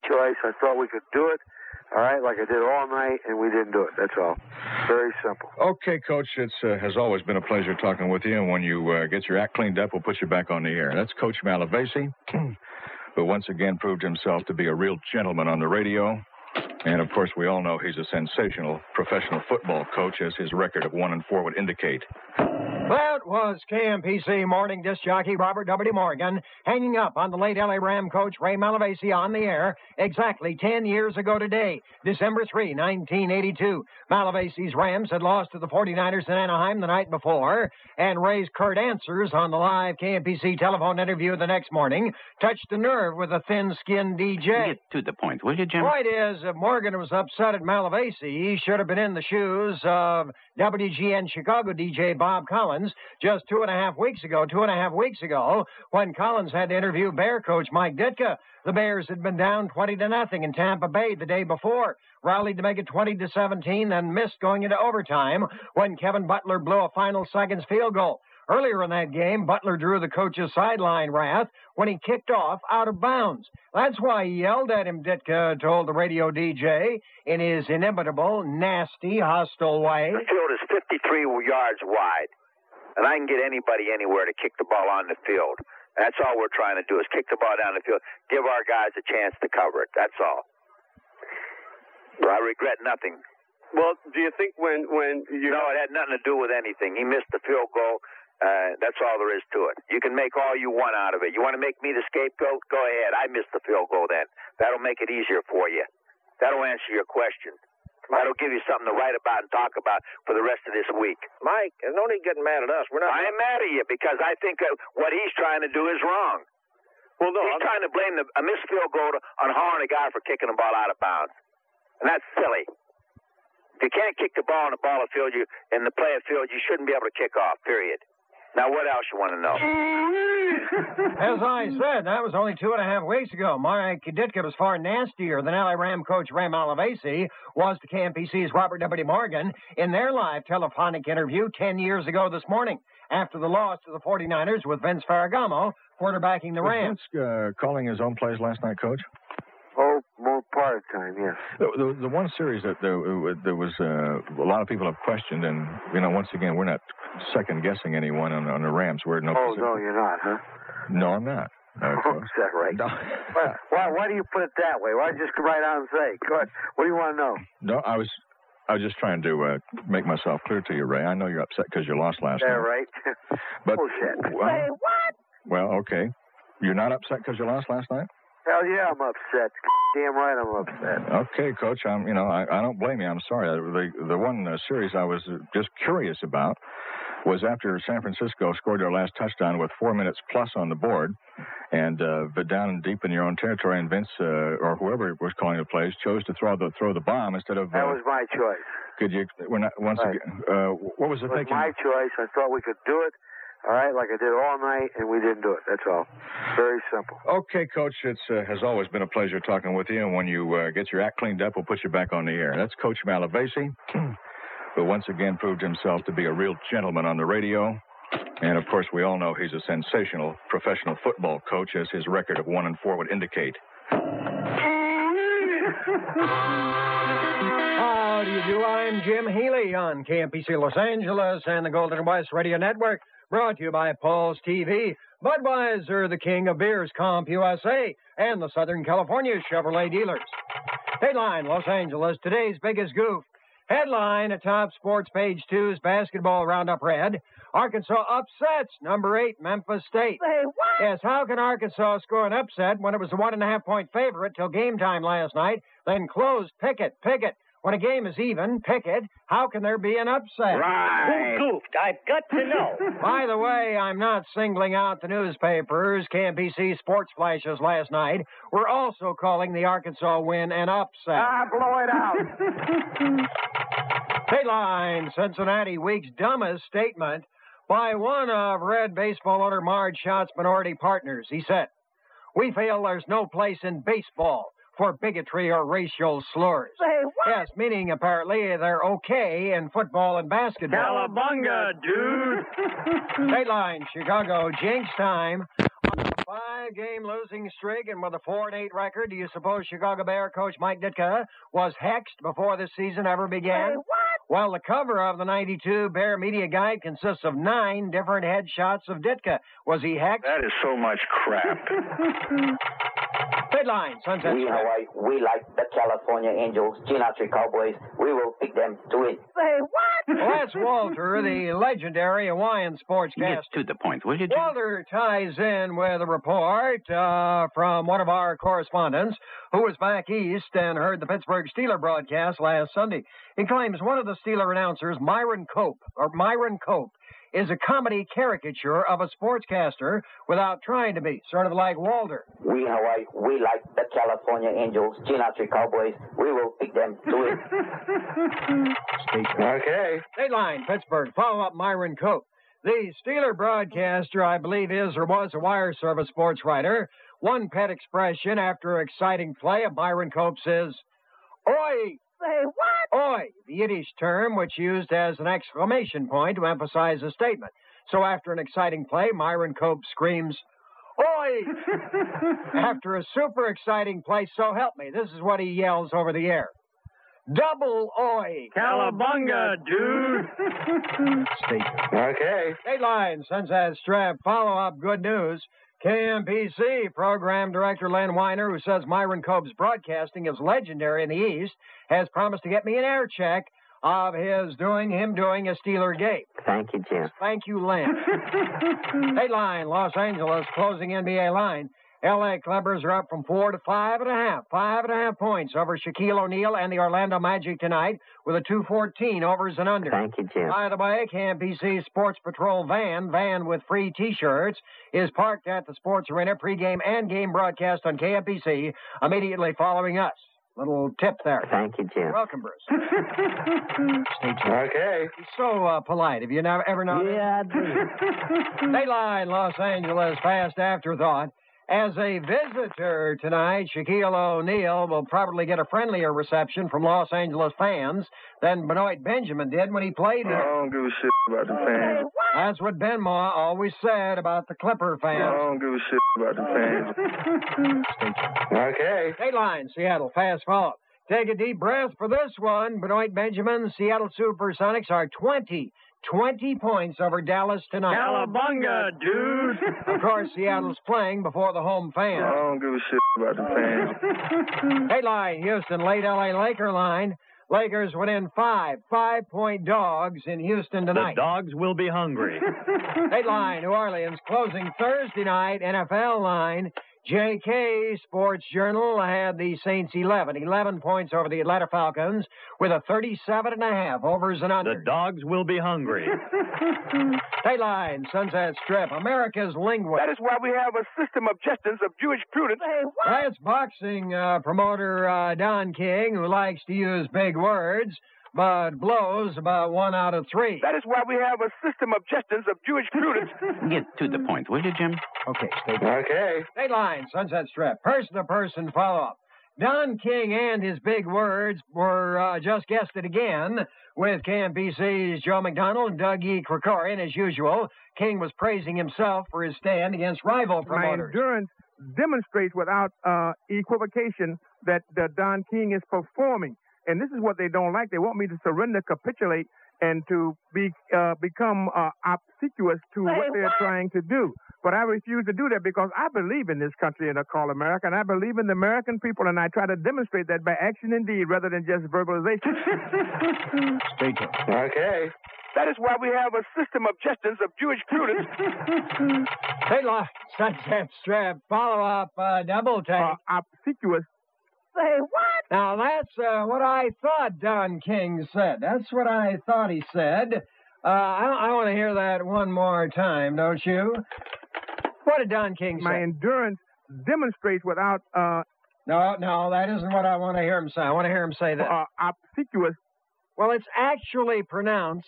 choice. I thought we could do it. All right, like I did all night, and we didn't do it. That's all. Very simple. Okay, Coach, it has always been a pleasure talking with you, and when you get your act cleaned up, we'll put you back on the air. That's Coach Malavasi, who once again proved himself to be a real gentleman on the radio. And, of course, we all know he's a sensational professional football coach, as his record of 1-4 would indicate. That was KMPC morning disc jockey Robert W. Morgan hanging up on the late L.A. Ram coach Ray Malavasi on the air exactly 10 years ago today, December 3, 1982. Malavasi's Rams had lost to the 49ers in Anaheim the night before, and Ray's curt answers on the live KMPC telephone interview the next morning touched a nerve with a thin-skinned DJ. Get to the point, will you, Jim? Point is, if Morgan was upset at Malavasi, he should have been in the shoes of WGN Chicago DJ Bob Collins just 2.5 weeks ago, when Collins had to interview Bear coach Mike Ditka. The Bears had been down 20-0 in Tampa Bay the day before, rallied to make it 20-17, then missed going into overtime when Kevin Butler blew a final seconds field goal. Earlier in that game, Butler drew the coach's sideline wrath when he kicked off out of bounds. That's why he yelled at him, Ditka told the radio DJ in his inimitable, nasty, hostile way. The field is 53 yards wide, and I can get anybody anywhere to kick the ball on the field. That's all we're trying to do is kick the ball down the field, give our guys a chance to cover it. That's all. But I regret nothing. Well, do you think when you... No, it had nothing to do with anything. He missed the field goal. That's all there is to it. You can make all you want out of it. You want to make me the scapegoat? Go ahead. I missed the field goal then. That'll make it easier for you. That'll answer your question. That'll give you something to write about and talk about for the rest of this week. Mike, there's no need getting mad at us. We're not... I am mad at you because I think what he's trying to do is wrong. Well, no, he's trying to blame a missed field goal on hauling a guy for kicking the ball out of bounds. And that's silly. If you can't kick the ball in the field, in the play of field, you shouldn't be able to kick off, period. Now, what else you want to know? As I said, that was only 2.5 weeks ago. Mike Ditka was far nastier than L.A. Ram coach Ray Malavasi was to KMPC's Robert W. Morgan in their live telephonic interview 10 years ago this morning after the loss to the 49ers with Vince Ferragamo quarterbacking the Rams. Was Vince calling his own plays last night, Coach? Oh, more part of time, yes. The one series that there was a lot of people have questioned, and, once again, we're not second-guessing anyone on the Rams. We're no Oh, position. no, you're not, huh? No, I'm not. Oh, is that right? No. Why do you put it that way? Why don't you just come right out and say, Coach, what do you want to know? No, I was just trying to make myself clear to you, Ray. I know you're upset because you lost last night. Yeah, right. But, bullshit. Say what? Well, okay. You're not upset because you lost last night? Hell yeah, I'm upset. Damn right I'm upset. Okay, Coach. I don't blame you. I'm sorry. The one series I was just curious about was after San Francisco scored their last touchdown with 4 minutes plus on the board, and but down deep in your own territory, and Vince or whoever was calling the plays chose to throw the bomb instead of. That was my choice. Could you? We're not once right. again. What was the thinking? It was my choice. I thought we could do it. All right, like I did all night, and we didn't do it. That's all. Very simple. Okay, Coach, it has always been a pleasure talking with you, and when you get your act cleaned up, we'll put you back on the air. That's Coach Malavasi, who once again proved himself to be a real gentleman on the radio. And, of course, we all know he's a sensational professional football coach, as his record of 1-4 would indicate. How do you do? I'm Jim Healy on KMPC Los Angeles and the Golden West Radio Network, brought to you by Paul's TV, Budweiser, the king of beers, Comp USA, and the Southern California Chevrolet dealers. Headline, Los Angeles, today's biggest goof. Headline atop Sports Page 2's Basketball Roundup read, Arkansas upsets number 8 Memphis State. Say what? Yes, how can Arkansas score an upset when it was a 1.5-point favorite till game time last night, then closed Pickett? When a game is even, Pickett, how can there be an upset? Right. Who goofed? I've got to know. By the way, I'm not singling out the newspapers. KMPC Sports Flashes last night were also calling the Arkansas win an upset. Blow it out. Headline, Cincinnati Week's dumbest statement by one of Red baseball owner Marge Schott's minority partners. He said, "We feel there's no place in baseball for bigotry or racial slurs." Say what? Yes, meaning apparently they're okay in football and basketball. Cowabunga, dude. Dateline, Chicago, Jinx time. 5-game losing streak, and with a 4-8 record, do you suppose Chicago Bear coach Mike Ditka was hexed before the season ever began? Hey, what? Well, the cover of the 92 Bear Media Guide consists of 9 different headshots of Ditka. Was he hexed? That is so much crap. Headline, Sunset We, Strip. Hawaii, we like the California Angels, Gene Cowboys. We will pick them to win. Say what? Well, that's Walter, the legendary Hawaiian sportscaster. Get to the point, will you, Jim? Walter ties in with a report from one of our correspondents who was back east and heard the Pittsburgh Steeler broadcast last Sunday. He claims one of the Steeler announcers, Myron Cope, is a comedy caricature of a sportscaster without trying to be, sort of like Walter. We, Hawaii, we like the California Angels, Gene Cowboys. We will pick them to win. Okay. Dateline, Pittsburgh. Follow up Myron Cope. The Steeler broadcaster, I believe, is or was a wire service sports writer. One pet expression after exciting play of Myron Cope's is, "Oi!" Say what? Oi, the Yiddish term which used as an exclamation point to emphasize a statement. So after an exciting play, Myron Cope screams, "Oi!" After a super exciting play, so help me, this is what he yells over the air. Double oi. Cowabunga, dude. Okay. Dateline, Sunset Strap, follow-up good news. KMPC program director Len Weiner, who says Myron Cope's broadcasting is legendary in the East, has promised to get me an air check of him doing a Steeler game. Thank you, Jim. Thank you, Len. Dateline, Los Angeles closing NBA line. L.A. Clippers are up from 4 to 5.5. 5.5 points over Shaquille O'Neal and the Orlando Magic tonight with a 214 overs and under. Thank you, Jim. By the way, KMPC Sports Patrol van with free T-shirts, is parked at the Sports Arena pregame and game broadcast on KMPC immediately following us. Little tip there. Thank you, Jim. Welcome, Bruce. Stay tuned. Okay. He's so polite. Have you ever noticed? Yeah, I do. Dateline, Los Angeles, fast afterthought. As a visitor tonight, Shaquille O'Neal will probably get a friendlier reception from Los Angeles fans than Benoit Benjamin did when he played I here. don't give a shit about the fans. That's what Ben Ma always said about the Clipper I fans. don't give a shit about the fans. Okay. Dateline, Seattle, fast follow. Take a deep breath for this one. Benoit Benjamin, Seattle Supersonics are 20 points over Dallas tonight. Cowabunga, dude. Of course, Seattle's playing before the home I fans. don't give a shit about the fans. Dateline, Houston, late L.A. Laker line. Lakers within 5-point dogs in Houston tonight. The dogs will be hungry. Dateline, New Orleans, closing Thursday night, NFL line. J.K. Sports Journal had the Saints 11 points over the Atlanta Falcons with a 37.5 overs and under. The dogs will be hungry. Dateline, Sunset Strip, America's linguist. That is why we have a system of justice of Jewish prudence. Say what? That's boxing promoter Don King, who likes to use big words, but blows about 1 out of 3. That is why we have a system of justice of Jewish prudence. Get to the point, will you, Jim? Okay, stay Okay. Dateline, Sunset Strip, person-to-person follow-up. Don King and his big words were just guessed it again with KMPC's Joe McDonald and Doug E. Krikorian. As usual, King was praising himself for his stand against rival My promoters. endurance demonstrates without equivocation that Don King is performing. And this is what they don't like. They want me to surrender, capitulate, and to become obsequious to what they're trying to do. But I refuse to do that because I believe in this country and called America, and I believe in the American people, and I try to demonstrate that by action indeed rather than just verbalization. Stay tuned. Okay. That is why we have a system of justice of Jewish prudence. Dateline, Sunset Strip, follow-up, double take. Obsequious. Say what? Now, that's what I thought Don King said. That's what I thought he said. I want to hear that one more time, don't you? What did Don King say? My endurance demonstrates without... No, that isn't what I want to hear him say. I want to hear him say that. Obsequious. Well, it's actually pronounced...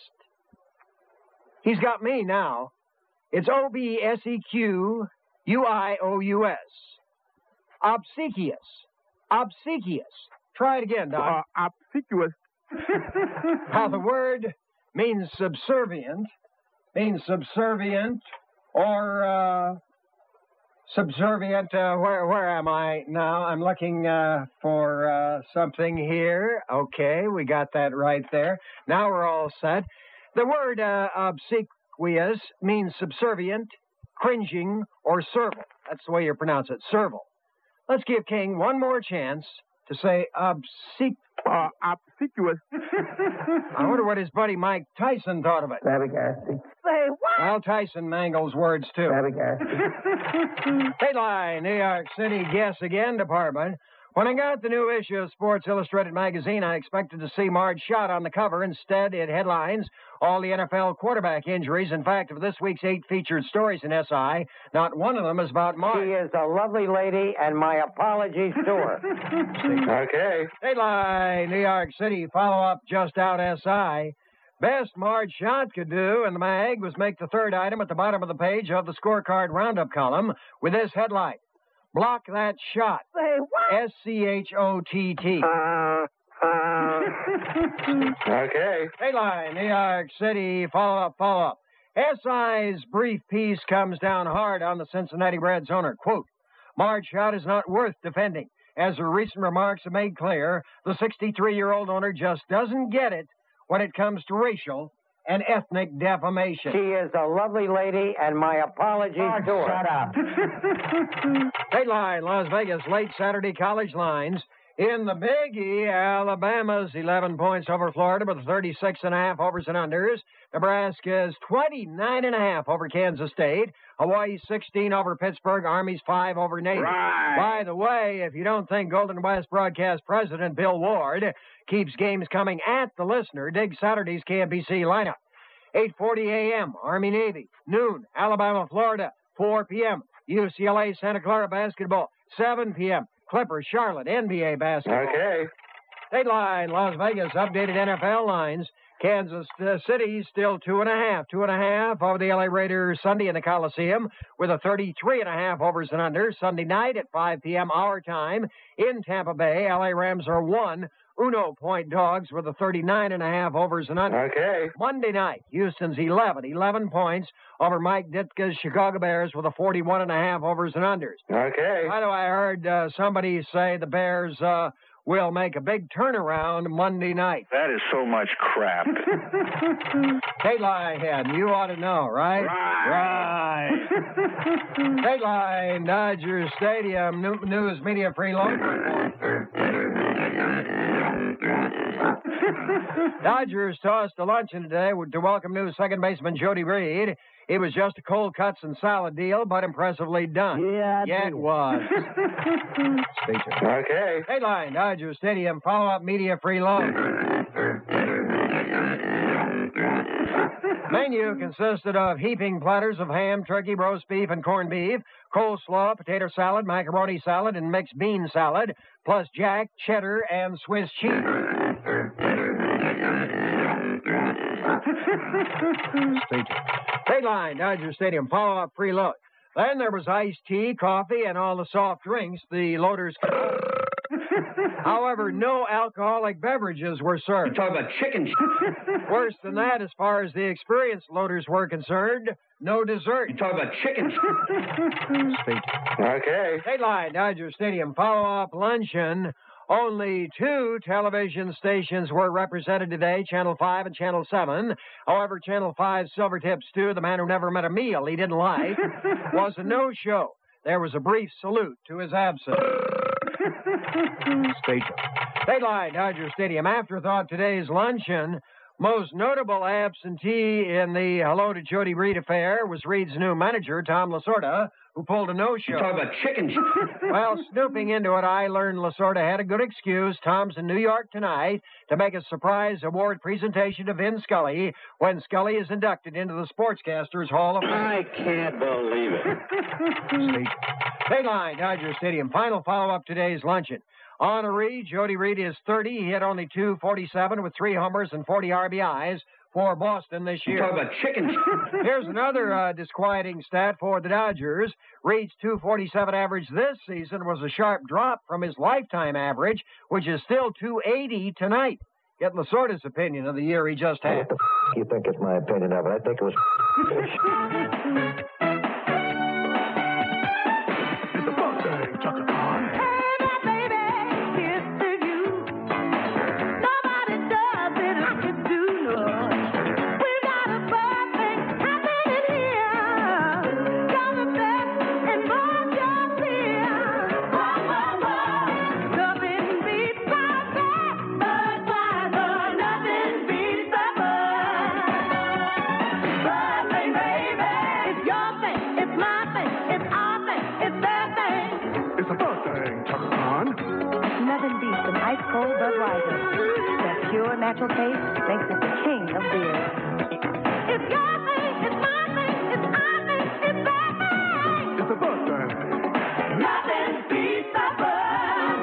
He's got me now. It's Obsequious. Obsequious. Obsequious. Try it again, Doc. Obsequious. Now, the word means subservient or Subservient, where am I now? I'm looking for something here. Okay, we got that right there. Now we're all set. The word obsequious means subservient, cringing, or servile. That's the way you pronounce it, servile. Let's give King one more chance to say obsequious. I wonder what his buddy Mike Tyson thought of it. Flabbergasted. Say what? Well, Tyson mangles words, too. Flabbergasted. Headline, New York City Guess Again department. When I got the new issue of Sports Illustrated magazine, I expected to see Marge Schott on the cover. Instead, it headlines all the NFL quarterback injuries. In fact, of this week's 8 featured stories in SI, not one of them is about Marge. She is a lovely lady, and my apologies to her. Okay. Headline, New York City follow-up just out SI. Best Marge Schott could do in the mag was make the third item at the bottom of the page of the scorecard roundup column with this headline. Block that shot. Say what? S-C-H-O-T-T. Okay. Headline, New York City, follow-up. SI's brief piece comes down hard on the Cincinnati Reds owner. Quote, Marge Schott is not worth defending. As her recent remarks have made clear, the 63-year-old owner just doesn't get it when it comes to racial and ethnic defamation. She is a lovely lady, and my apologies to her. Shut up. Headline, Las Vegas, late Saturday college lines. In the Big E, Alabama's 11 points over Florida with 36.5 overs and unders. Nebraska's 29.5 over Kansas State. Hawaii 16 over Pittsburgh. Army's 5 over Navy. Right. By the way, if you don't think Golden West broadcast president Bill Ward keeps games coming at the listener, dig Saturday's KMBC lineup. 8:40 a.m., Army-Navy. Noon, Alabama-Florida. 4 p.m., UCLA-Santa Clara basketball. 7 p.m., Clippers-Charlotte NBA basketball. Okay. Dateline, Las Vegas, updated NFL lines. Kansas City still 2.5. 2.5 over the LA Raiders Sunday in the Coliseum with a 33.5 overs and unders. Sunday night at 5 p.m. our time in Tampa Bay. LA Rams are 1 point dogs with a 39.5 overs and unders. Okay. Monday night, Houston's 11 points over Mike Ditka's Chicago Bears with a 41.5 overs and unders. Okay. By the way, I heard somebody say the Bears will make a big turnaround Monday night. That is so much crap. Dateline, you ought to know, right? Right. Dateline, Dodger Stadium, News Media Free Loan. Dodgers tossed a luncheon today to welcome new second baseman Jody Reed. It was just a cold cuts and salad deal, but impressively done. Yeah, it was. Stay tuned. Okay. Dateline, Dodger Stadium, follow-up media free loan. Menu consisted of heaping platters of ham, turkey, roast beef, and corned beef, coleslaw, potato salad, macaroni salad, and mixed bean salad, plus jack, cheddar, and Swiss cheese. Dateline, Dodger Stadium, follow-up free load. Then there was iced tea, coffee, and all the soft drinks the loaders could order. However, no alcoholic beverages were served. You're talking about chicken. Worse than that, as far as the experienced loaders were concerned, no dessert. You're talking about chicken. Okay. Dateline, Dodger Stadium, follow-up luncheon. Only 2 television stations were represented today, Channel 5 and Channel 7. However, Channel 5's Silvertip Stu, the man who never met a meal he didn't like, was a no-show. There was a brief salute to his absence. Dateline, Dodger Stadium. Afterthought, today's luncheon. Most notable absentee in the Hello to Jody Reed affair was Reed's new manager, Tom Lasorda, who pulled a no-show. You're talking about chicken. Well, snooping into it, I learned Lasorda had a good excuse. Tom's in New York tonight to make a surprise award presentation to Vin Scully when Scully is inducted into the Sportscasters Hall of Fame. I can't believe it. Dateline, Dodger Stadium. Final follow-up today's luncheon. Honoree, Jody Reed is 30. He hit only .247 with 3 homers and 40 RBIs for Boston this year. You're talking about chicken. Here's another disquieting stat for the Dodgers. Reed's .247 average this season was a sharp drop from his lifetime average, which is still .280 tonight. Get Lasorda's opinion of the year he just had. What the you think is my opinion of it? I think it was ice cold Budweiser. That pure natural taste makes it the king of beer. It's your thing, it's my thing, it's our thing, it's their thing. It's a bus thing. Nothing beats the bus.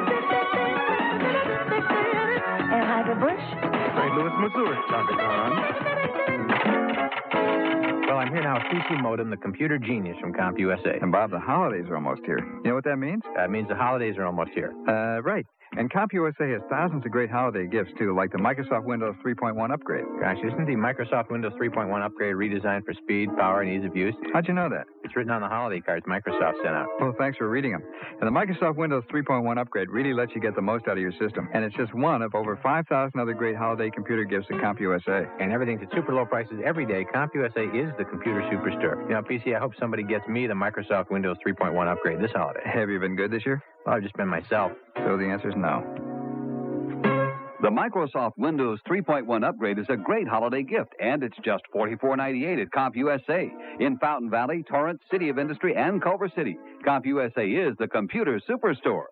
Anheuser-Busch. St. Louis, Missouri, Dr. Don. Well, I'm here now with PC Modem, the computer genius from CompUSA. And Bob, the holidays are almost here. You know what that means? That means the holidays are almost here. Right. And CompUSA has thousands of great holiday gifts, too, like the Microsoft Windows 3.1 upgrade. Gosh, isn't the Microsoft Windows 3.1 upgrade redesigned for speed, power, and ease of use? How'd you know that? It's written on the holiday cards Microsoft sent out. Well, thanks for reading them. And the Microsoft Windows 3.1 upgrade really lets you get the most out of your system. And it's just one of over 5,000 other great holiday computer gifts at CompUSA. And everything's at super low prices every day. CompUSA is the computer superstore. You know, PC, I hope somebody gets me the Microsoft Windows 3.1 upgrade this holiday. Have you been good this year? Well, I've just been myself. So the answer is no. The Microsoft Windows 3.1 upgrade is a great holiday gift, and it's just $44.98 at CompUSA in Fountain Valley, Torrance, City of Industry, and Culver City. CompUSA is the computer superstore.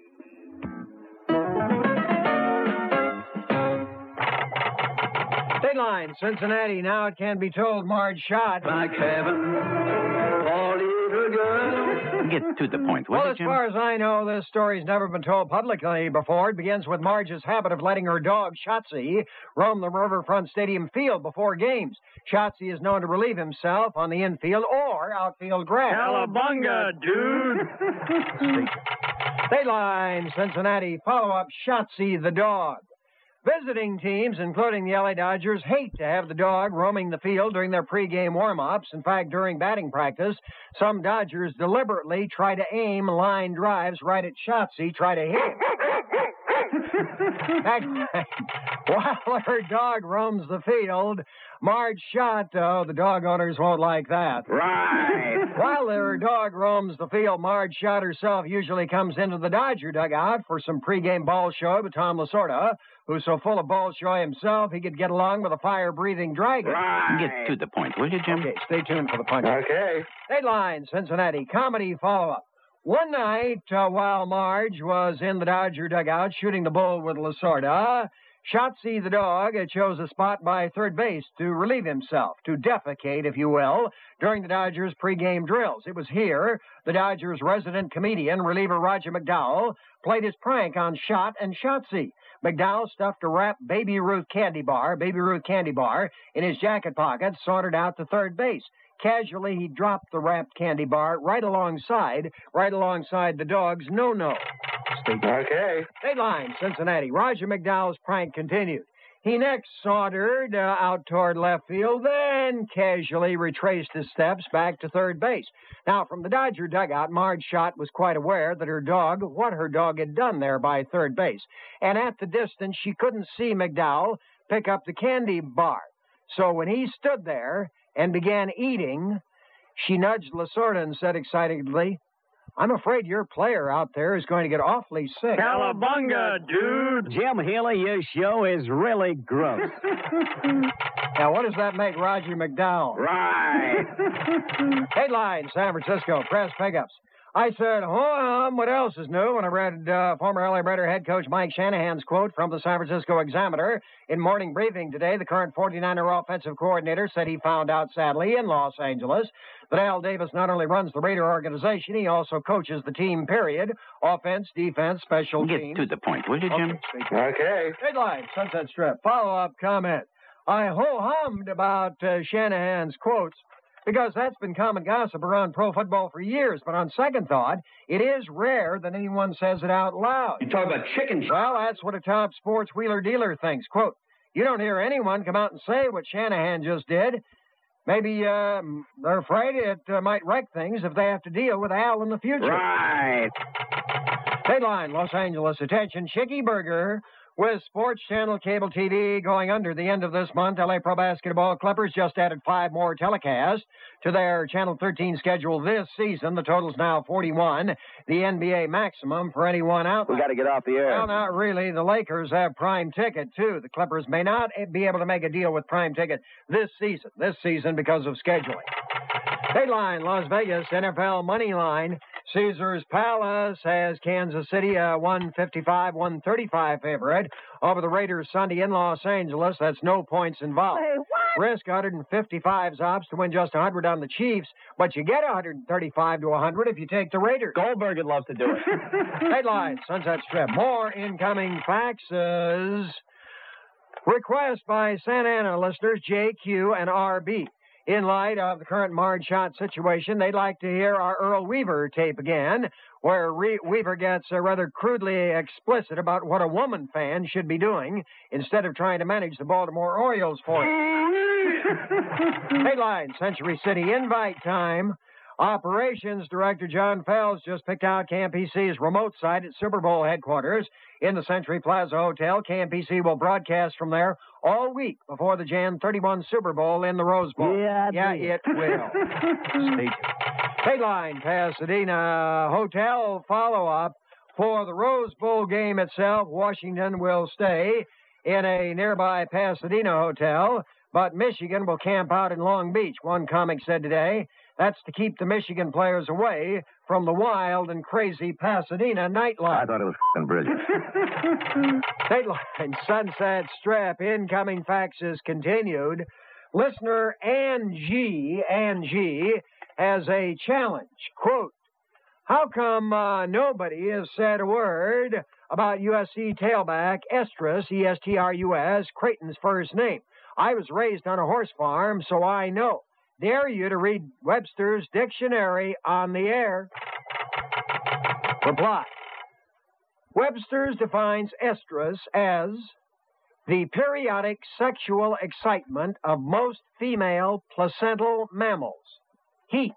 Dateline, Cincinnati. Now it can be told Marge shot. Like heaven, oh, little girl. Get to the point, will Well, you, as Jim? far as I know, this story's never been told publicly before. It begins with Marge's habit of letting her dog, Shotzi, roam the Riverfront Stadium field before games. Shotzi is known to relieve himself on the infield or outfield grass. Cowabunga, dude. Dateline, Cincinnati. Follow-up, Shotzi the dog. Visiting teams, including the LA Dodgers, hate to have the dog roaming the field during their pregame warm-ups. In fact, during batting practice, some Dodgers deliberately try to aim line drives right at Shotzi, try to hit him. While her dog roams the field, Marge shot. Oh, the dog owners won't like that. Right. While their dog roams the field, Marge Shot herself usually comes into the Dodger dugout for some pregame ball show with Tom Lasorda, who's so full of ball show himself he could get along with a fire-breathing dragon. Right. Get to the point, will you, Jim? Okay, stay tuned for the punch. Okay. Dateline, Cincinnati. Comedy follow-up. One night, while Marge was in the Dodger dugout shooting the bull with Lasorda, Shotzi the dog chose a spot by third base to relieve himself, to defecate, if you will, during the Dodgers pregame drills. It was here the Dodgers' resident comedian, reliever Roger McDowell, played his prank on Shot and Shotzi. McDowell stuffed a wrapped Baby Ruth candy bar, in his jacket pocket, sauntered out to third base. Casually, he dropped the wrapped candy bar right alongside the dog's no-no. Okay. Dateline, Cincinnati. Roger McDowell's prank continued. He next sauntered out toward left field, then casually retraced his steps back to third base. Now, from the Dodger dugout, Marge Shot was quite aware that what her dog had done there by third base. And at the distance, she couldn't see McDowell pick up the candy bar. So when he stood there and began eating, she nudged Lasorda and said excitedly, "I'm afraid your player out there is going to get awfully sick." Cowabunga, dude. Jim Healy, your show is really gross. Now, what does that make Roger McDowell? Right. Headline, San Francisco, press pickups. I said, what else is new? When I read former LA Raider head coach Mike Shanahan's quote from the San Francisco Examiner in morning briefing today. The current 49er offensive coordinator said he found out, sadly, in Los Angeles, that Al Davis not only runs the Raider organization, he also coaches the team, period. Offense, defense, special teams. Get to the point, will you, Jim? Okay. Headline, Sunset Strip. Follow-up comment. I ho-hummed about Shanahan's quotes, because that's been common gossip around pro football for years. But on second thought, it is rare that anyone says it out loud. You talk about chicken. Well, that's what a top sports wheeler-dealer thinks. Quote, you don't hear anyone come out and say what Shanahan just did. Maybe they're afraid it might wreck things if they have to deal with Al in the future. Right. Headline, Los Angeles. Attention, Chicky Burger. With Sports Channel Cable TV going under the end of this month, LA Pro Basketball Clippers just added 5 more telecasts to their Channel 13 schedule this season. The total's now 41, the NBA maximum for any one outlet. We got to get off the air. Well, not really. The Lakers have Prime Ticket, too. The Clippers may not be able to make a deal with Prime Ticket this season because of scheduling. Dateline, Las Vegas, NFL money line. Caesars Palace has Kansas City a 155-135 favorite over the Raiders Sunday in Los Angeles. That's no points involved. Hey, what? Risk 155 odds to win just 100 on the Chiefs, but you get 135 to 100 if you take the Raiders. Goldberg would love to do it. Headlines, Sunset Strip. More incoming faxes. Request by Santa Ana listeners JQ and RB. In light of the current Marge Shot situation, they'd like to hear our Earl Weaver tape again, where Weaver gets rather crudely explicit about what a woman fan should be doing instead of trying to manage the Baltimore Orioles for it. Headline, Century City invite time. Operations Director John Fells just picked out KMPC's remote site at Super Bowl headquarters in the Century Plaza Hotel. KMPC will broadcast from there all week before the Jan 31 Super Bowl in the Rose Bowl. Yeah, it will. Headline, Pasadena Hotel follow-up. For the Rose Bowl game itself, Washington will stay in a nearby Pasadena hotel, but Michigan will camp out in Long Beach, one comic said today. That's to keep the Michigan players away from the wild and crazy Pasadena nightlife. I thought it was f***ing brilliant. Dateline, Sunset Strip, incoming faxes continued. Listener Angie has a challenge. Quote, how come nobody has said a word about USC tailback Estrus, E-S-T-R-U-S, Creighton's first name? I was raised on a horse farm, so I know. Dare you to read Webster's dictionary on the air. Reply. Webster's defines estrus as the periodic sexual excitement of most female placental mammals. Heat.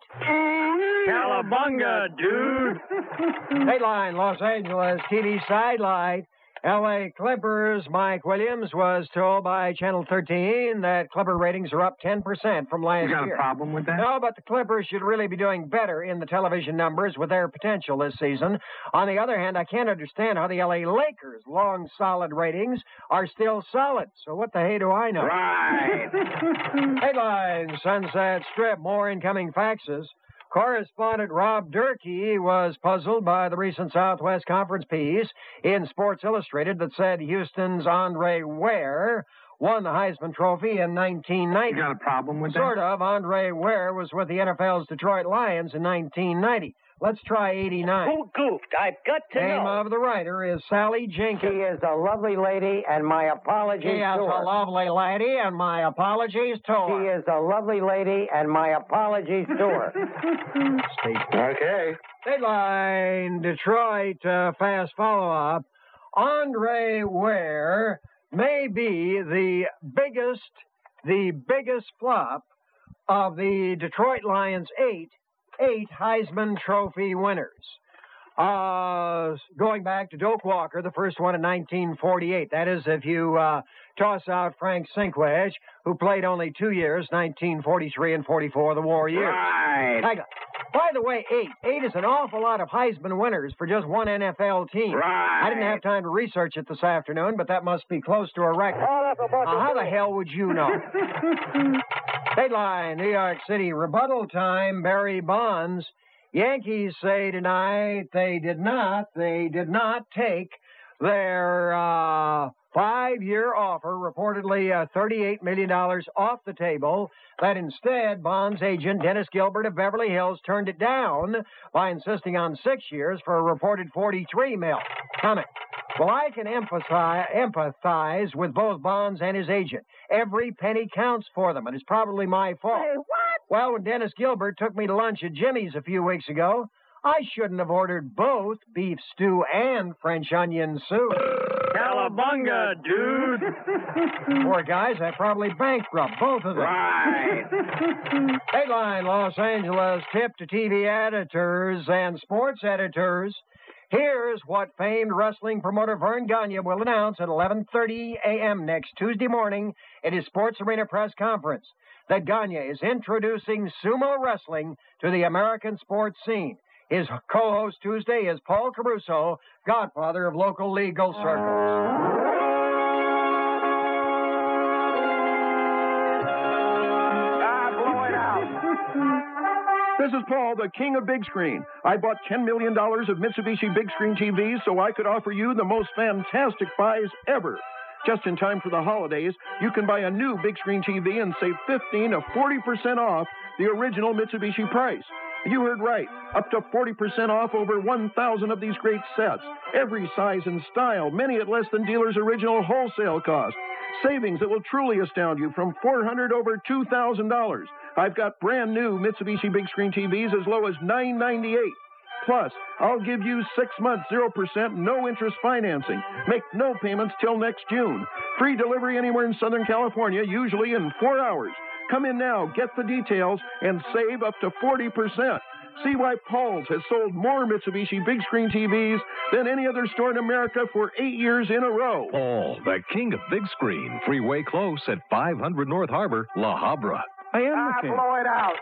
Cowabunga, dude. Dateline, Los Angeles TV sidelight. L.A. Clippers, Mike Williams was told by Channel 13 that Clipper ratings are up 10% from last year. You got a problem with that? No, but the Clippers should really be doing better in the television numbers with their potential this season. On the other hand, I can't understand how the L.A. Lakers' long, solid ratings are still solid. So what the hey do I know? Right. Headlines, Sunset Strip, more incoming faxes. Correspondent Rob Durkee was puzzled by the recent Southwest Conference piece in Sports Illustrated that said Houston's Andre Ware won the Heisman Trophy in 1990. You got a problem with that? Sort of. Andre Ware was with the NFL's Detroit Lions in 1990. Let's try 89. Who goofed? I've got to Name know. of the writer is Sally Jenkins. She is a lovely lady, and my apologies She is to her. a lovely lady, and my apologies to her. She is a lovely lady, and my apologies to her. Okay. Deadline, Detroit, fast follow-up. Andre Ware may be the biggest flop of the Detroit Lions' eight Heisman Trophy winners. Going back to Doak Walker, the first one in 1948. That is, if you toss out Frank Sinkwich, who played only 2 years, 1943 and 44, the war years. Right. By the way, eight is an awful lot of Heisman winners for just one NFL team. Right. I didn't have time to research it this afternoon, but that must be close to a record. How the hell would you know? Dateline, New York City, rebuttal time, Barry Bonds. Yankees say tonight they did not take their 5-year offer, reportedly $38 million off the table, that instead Bonds' agent Dennis Gilbert of Beverly Hills turned it down by insisting on 6 years for a reported $43 million. Comment. Well, I can empathize with both Bonds and his agent. Every penny counts for them, and it's probably my fault. Hey, what? Well, when Dennis Gilbert took me to lunch at Jimmy's a few weeks ago, I shouldn't have ordered both beef stew and French onion soup. Cowabunga, dude. Poor guys, I probably bankrupt both of them. Right. Dateline, Los Angeles, tip to TV editors and sports editors. Here's what famed wrestling promoter Vern Gagne will announce at 11:30 a.m. next Tuesday morning at his Sports Arena press conference. That Gagne is introducing sumo wrestling to the American sports scene. His co-host Tuesday is Paul Caruso, godfather of local legal circles. Blow it out. This is Paul, the king of big screen. I bought $10 million of Mitsubishi big screen TVs so I could offer you the most fantastic buys ever. Just in time for the holidays, you can buy a new big screen TV and save 15 to 40% off the original Mitsubishi price. You heard right. Up to 40% off over 1,000 of these great sets. Every size and style, many at less than dealer's original wholesale cost. Savings that will truly astound you from $400 over $2,000. I've got brand new Mitsubishi big screen TVs as low as $998. Plus, I'll give you 6 months, 0%, no interest financing. Make no payments till next June. Free delivery anywhere in Southern California, usually in 4 hours. Come in now, get the details, and save up to 40%. See why Paul's has sold more Mitsubishi big screen TVs than any other store in America for 8 years in a row. Paul, the king of big screen. Freeway close at 500 North Harbor, La Habra. I am the king. Blow it out.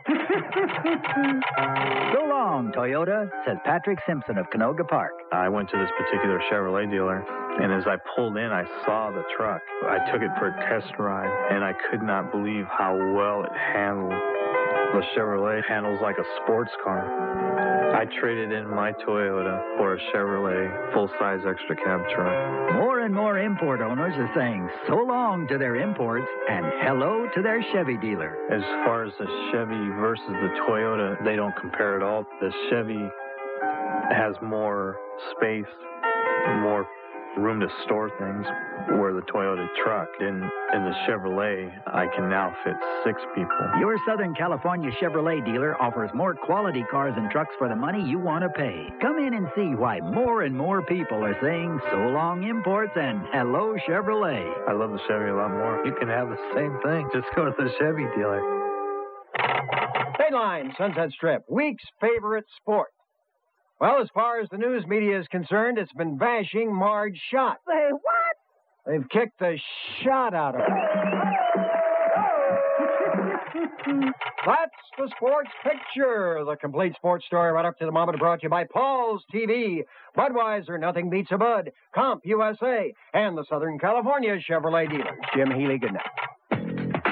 So long, Toyota, says Patrick Simpson of Canoga Park. I went to this particular Chevrolet dealer, and as I pulled in, I saw the truck. I took it for a test ride, and I could not believe how well it handled. The Chevrolet handles like a sports car. I traded in my Toyota for a Chevrolet full-size extra cab truck. More and more import owners are saying so long to their imports and hello to their Chevy dealer. As far as the Chevy versus the Toyota, they don't compare at all. The Chevy has more space, more room to store things, where the Toyota truck, in the Chevrolet, I can now fit 6 people. Your Southern California Chevrolet dealer offers more quality cars and trucks for the money you want to pay. Come in and see why more and more people are saying so long imports and hello Chevrolet. I love the Chevy a lot more. You can have the same thing. Just go to the Chevy dealer. Dateline, Sunset Strip, week's favorite sport. Well, as far as the news media is concerned, it's been bashing Marge Schott. Say what? They've kicked the shot out of her. That's the sports picture. The complete sports story right up to the moment brought to you by Paul's TV, Budweiser, Nothing Beats a Bud, Comp USA, and the Southern California Chevrolet dealers. Jim Healy, good night.